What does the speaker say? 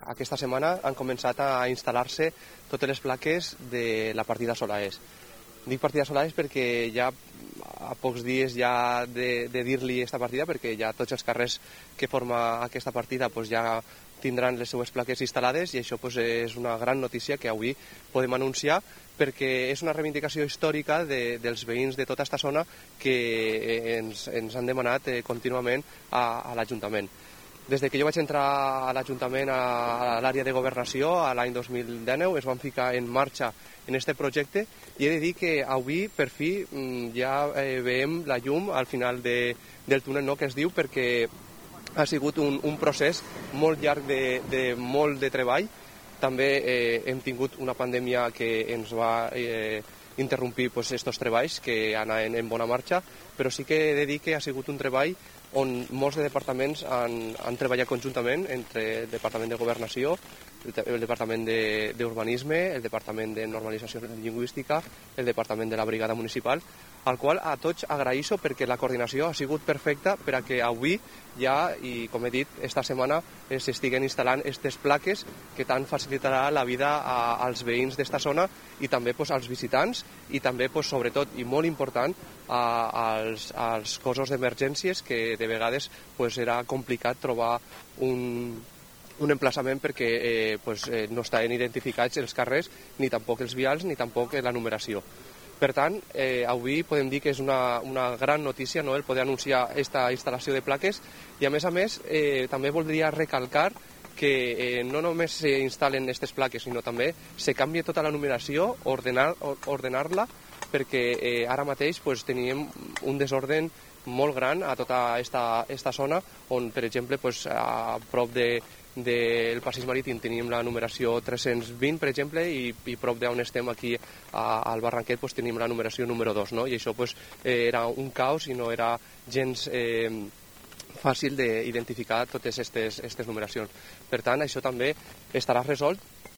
aquesta setmana han començat a instal·lar-se totes les plaques de la partida Solaes. Dic partida Solaes perquè ja a pocs dies ja de dir-li aquesta partida, perquè ja tots els carrers que forma aquesta partida ja tindran les seues plaques instal·lades, i això és una gran notícia que avui podem anunciar, perquè és una reivindicació històrica dels veïns de tota aquesta zona que ens han demanat contínuament a l'Ajuntament. Des que jo vaig entrar a l'Ajuntament a l'àrea de governació, a l'any 2019, es van ficar en marxa en aquest projecte, i he de dir que avui, per fi, ja veiem la llum al final del túnel, no?, que es diu, perquè ha sigut un procés molt llarg de molt de treball. També hem tingut una pandèmia que ens va interrompir aquests treballs que anaven en bona marxa, però sí que he de dir que ha sigut un treball on molts de departaments han treballat conjuntament, entre el Departament de Governació, el Departament d'Urbanisme, el Departament de Normalització Lingüística, el Departament de la Brigada Municipal, al qual a tots agraeixo perquè la coordinació ha sigut perfecta per a que avui ja, i com he dit, esta setmana s'estiguen instal·lant aquestes plaques que tant facilitarà la vida als veïns d'esta zona i també als visitants, i també, sobretot, i molt important, als cossos d'emergències, que de vegades era complicat trobar un emplaçament perquè no estaven identificats els carrers, ni tampoc els vials, ni tampoc la numeració. Per tant, avui podem dir que és una gran notícia, no?, el poder anunciar aquesta instal·lació de plaques, i a més també voldria recalcar que no només s'instal·len aquestes plaques, sinó també se canvia tota la numeració, ordenar-la, perquè ara mateix teníem un desorden molt gran a tota aquesta zona, on, per exemple, a prop del passeig marítim tenim la numeració 320, per exemple, i prop d'on estem aquí al Barranquet tenim la numeració número 2, no? I això era un caos i no era gens fàcil d'identificar totes aquestes numeracions. Per tant, això també estarà resolt